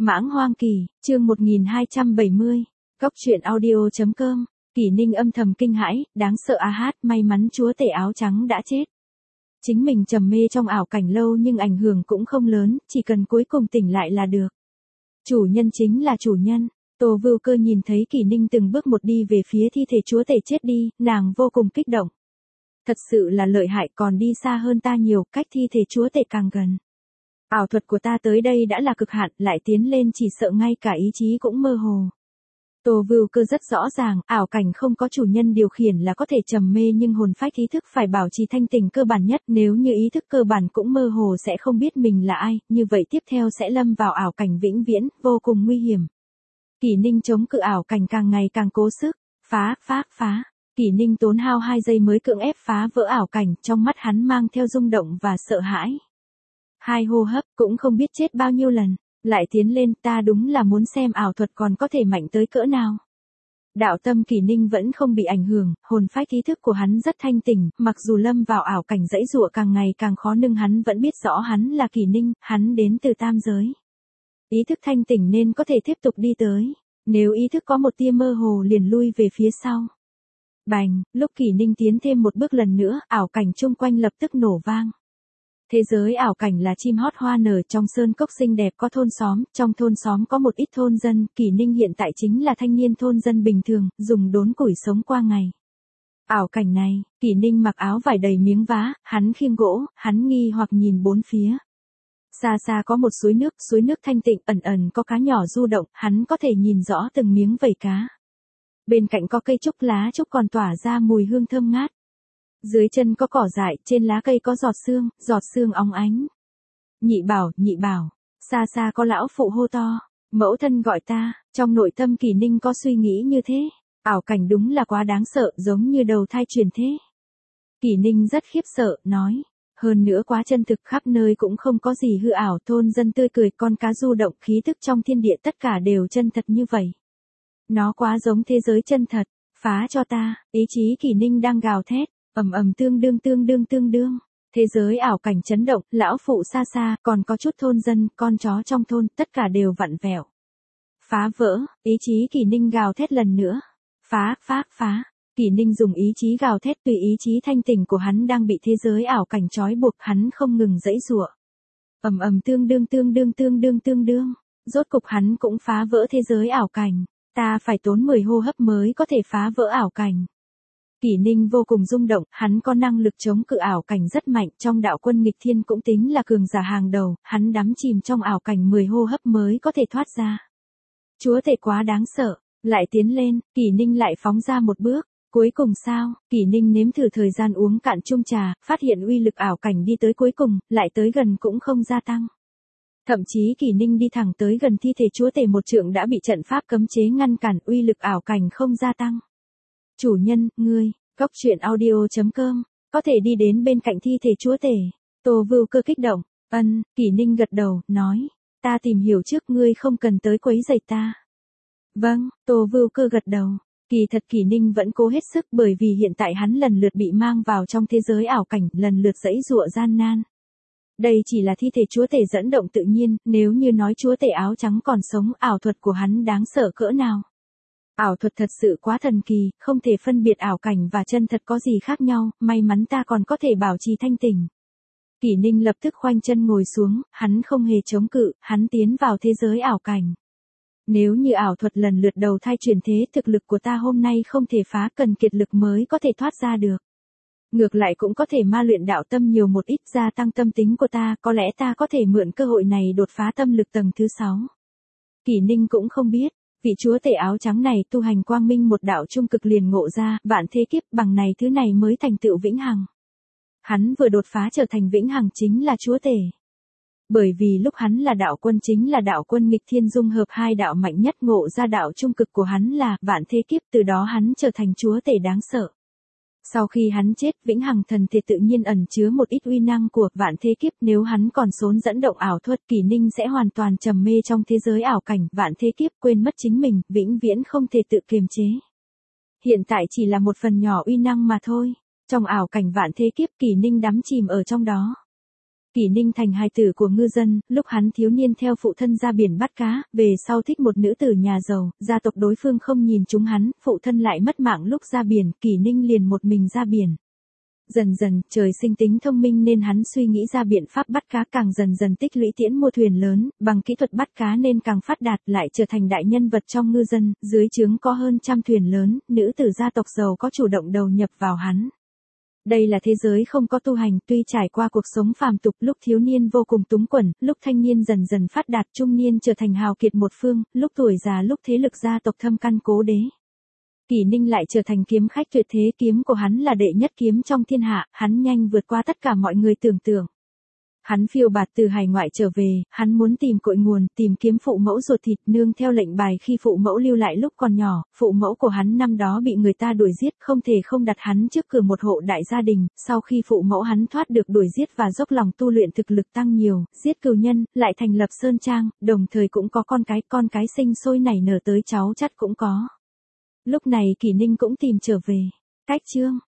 Mãng Hoang Kỳ, chương 1270, Góc truyện audio.com, Kỷ Ninh âm thầm kinh hãi, đáng sợ a hát, may mắn chúa tể áo trắng đã chết. Chính mình trầm mê trong ảo cảnh lâu nhưng ảnh hưởng cũng không lớn, chỉ cần cuối cùng tỉnh lại là được. Chủ nhân chính là chủ nhân. Tô Vưu Cơ nhìn thấy Kỷ Ninh từng bước một đi về phía thi thể chúa tể chết đi, nàng vô cùng kích động. Thật sự là lợi hại, còn đi xa hơn ta nhiều, cách thi thể chúa tể càng gần. Ảo thuật của ta tới đây đã là cực hạn, lại tiến lên chỉ sợ ngay cả ý chí cũng mơ hồ. Tô Vưu Cơ rất rõ ràng, ảo cảnh không có chủ nhân điều khiển là có thể trầm mê nhưng hồn phách ý thức phải bảo trì thanh tỉnh cơ bản nhất, nếu như ý thức cơ bản cũng mơ hồ sẽ không biết mình là ai, như vậy tiếp theo sẽ lâm vào ảo cảnh vĩnh viễn, vô cùng nguy hiểm. Kỷ Ninh chống cự ảo cảnh càng ngày càng cố sức, phá. Kỷ Ninh tốn hao 2 giây mới cưỡng ép phá vỡ ảo cảnh, trong mắt hắn mang theo rung động và sợ hãi. 2 hô hấp, cũng không biết chết bao nhiêu lần, lại tiến lên, ta đúng là muốn xem ảo thuật còn có thể mạnh tới cỡ nào. Đạo tâm Kỷ Ninh vẫn không bị ảnh hưởng, hồn phách ý thức của hắn rất thanh tỉnh, mặc dù lâm vào ảo cảnh dãy dụa càng ngày càng khó nhưng hắn vẫn biết rõ hắn là Kỷ Ninh, hắn đến từ tam giới. Ý thức thanh tỉnh nên có thể tiếp tục đi tới, nếu ý thức có một tia mơ hồ liền lui về phía sau. Bành, lúc Kỷ Ninh tiến thêm một bước lần nữa, ảo cảnh chung quanh lập tức nổ vang. Thế giới ảo cảnh là chim hót hoa nở, trong sơn cốc xinh đẹp có thôn xóm, trong thôn xóm có một ít thôn dân, Kỷ Ninh hiện tại chính là thanh niên thôn dân bình thường, dùng đốn củi sống qua ngày. Ảo cảnh này, Kỷ Ninh mặc áo vải đầy miếng vá, hắn khiêng gỗ, hắn nghi hoặc nhìn bốn phía. Xa xa có một suối nước thanh tịnh, ẩn có cá nhỏ du động, hắn có thể nhìn rõ từng miếng vảy cá. Bên cạnh có cây trúc, lá trúc còn tỏa ra mùi hương thơm ngát. Dưới chân có cỏ dại, trên lá cây có giọt sương óng ánh. Nhị bảo, xa xa có lão phụ hô to, mẫu thân gọi ta, trong nội tâm Kỷ Ninh có suy nghĩ như thế, ảo cảnh đúng là quá đáng sợ, giống như đầu thai truyền thế. Kỷ Ninh rất khiếp sợ, nói, hơn nữa quá chân thực, khắp nơi cũng không có gì hư ảo, thôn dân tươi cười, con cá du động, khí tức trong thiên địa tất cả đều chân thật như vậy. Nó quá giống thế giới chân thật, phá cho ta, ý chí Kỷ Ninh đang gào thét. Tương đương. Thế giới ảo cảnh chấn động, lão phụ xa xa, còn có chút thôn dân, con chó trong thôn, tất cả đều vặn vẹo. Phá vỡ, ý chí Kỷ Ninh gào thét lần nữa. Phá. Kỷ Ninh dùng ý chí gào thét, tùy ý chí thanh tỉnh của hắn đang bị thế giới ảo cảnh trói buộc, hắn không ngừng giãy giụa. Tương đương. Rốt cục hắn cũng phá vỡ thế giới ảo cảnh. Ta phải tốn 10 hô hấp mới có thể phá vỡ ảo cảnh. Kỷ Ninh vô cùng rung động, hắn có năng lực chống cự ảo cảnh rất mạnh, trong đạo quân nghịch thiên cũng tính là cường giả hàng đầu, hắn đắm chìm trong ảo cảnh 10 hô hấp mới có thể thoát ra. Chúa tể quá đáng sợ, lại tiến lên, Kỷ Ninh lại phóng ra một bước, cuối cùng sao, Kỷ Ninh nếm thử thời gian uống cạn chung trà, phát hiện uy lực ảo cảnh đi tới cuối cùng, lại tới gần cũng không gia tăng. Thậm chí Kỷ Ninh đi thẳng tới gần thi thể chúa tể một trượng đã bị trận pháp cấm chế ngăn cản, uy lực ảo cảnh không gia tăng. Chủ nhân, ngươi, Góc truyện audio.com, có thể đi đến bên cạnh thi thể chúa tể. Tô Vưu Cơ kích động, Kỷ Ninh gật đầu, nói, ta tìm hiểu trước, ngươi không cần tới quấy rầy ta. Vâng, Tô Vưu Cơ gật đầu, kỳ thật Kỷ Ninh vẫn cố hết sức bởi vì hiện tại hắn lần lượt bị mang vào trong thế giới ảo cảnh, lần lượt giãy giụa gian nan. Đây chỉ là thi thể chúa tể dẫn động tự nhiên, nếu như nói chúa tể áo trắng còn sống, ảo thuật của hắn đáng sợ cỡ nào. Ảo thuật thật sự quá thần kỳ, không thể phân biệt ảo cảnh và chân thật có gì khác nhau, may mắn ta còn có thể bảo trì thanh tỉnh. Kỷ Ninh lập tức khoanh chân ngồi xuống, hắn không hề chống cự, hắn tiến vào thế giới ảo cảnh. Nếu như ảo thuật lần lượt đầu thai chuyển thế, thực lực của ta hôm nay không thể phá, cần kiệt lực mới có thể thoát ra được. Ngược lại cũng có thể ma luyện đạo tâm nhiều một ít, gia tăng tâm tính của ta, có lẽ ta có thể mượn cơ hội này đột phá tâm lực tầng thứ 6. Kỷ Ninh cũng không biết. Vị chúa tể áo trắng này tu hành quang minh một đạo trung cực liền ngộ ra, vạn thế kiếp bằng này thứ này mới thành tựu vĩnh hằng. Hắn vừa đột phá trở thành vĩnh hằng chính là chúa tể. Bởi vì lúc hắn là đạo quân chính là đạo quân nghịch thiên dung hợp hai đạo mạnh nhất, ngộ ra đạo trung cực của hắn là vạn thế kiếp, từ đó hắn trở thành chúa tể đáng sợ. Sau khi hắn chết, vĩnh hằng thần thể tự nhiên ẩn chứa một ít uy năng của vạn thế kiếp, nếu hắn còn xốn dẫn động ảo thuật, Kỷ Ninh sẽ hoàn toàn trầm mê trong thế giới ảo cảnh vạn thế kiếp, quên mất chính mình, vĩnh viễn không thể tự kiềm chế. Hiện tại chỉ là một phần nhỏ uy năng mà thôi, trong ảo cảnh vạn thế kiếp Kỷ Ninh đắm chìm ở trong đó. Kỷ Ninh thành hài tử của ngư dân, lúc hắn thiếu niên theo phụ thân ra biển bắt cá, về sau thích một nữ tử nhà giàu, gia tộc đối phương không nhìn chúng hắn, phụ thân lại mất mạng lúc ra biển, Kỷ Ninh liền một mình ra biển. Dần dần, trời sinh tính thông minh nên hắn suy nghĩ ra biện pháp bắt cá, càng dần dần tích lũy tiễn mua thuyền lớn, bằng kỹ thuật bắt cá nên càng phát đạt, lại trở thành đại nhân vật trong ngư dân, dưới trướng có hơn trăm thuyền lớn, nữ tử gia tộc giàu có chủ động đầu nhập vào hắn. Đây là thế giới không có tu hành, tuy trải qua cuộc sống phàm tục, lúc thiếu niên vô cùng túng quẫn, lúc thanh niên dần dần phát đạt, trung niên trở thành hào kiệt một phương, lúc tuổi già lúc thế lực gia tộc thâm căn cố đế. Kỷ Ninh lại trở thành kiếm khách tuyệt thế, kiếm của hắn là đệ nhất kiếm trong thiên hạ, hắn nhanh vượt qua tất cả mọi người tưởng tượng. Hắn phiêu bạt từ hải ngoại trở về, hắn muốn tìm cội nguồn, tìm kiếm phụ mẫu ruột thịt, nương theo lệnh bài khi phụ mẫu lưu lại lúc còn nhỏ, phụ mẫu của hắn năm đó bị người ta đuổi giết, không thể không đặt hắn trước cửa một hộ đại gia đình, sau khi phụ mẫu hắn thoát được đuổi giết và dốc lòng tu luyện thực lực tăng nhiều, giết cừu nhân, lại thành lập sơn trang, đồng thời cũng có con cái sinh sôi nảy nở tới cháu chắt cũng có. Lúc này Kỷ Ninh cũng tìm trở về. Cách chương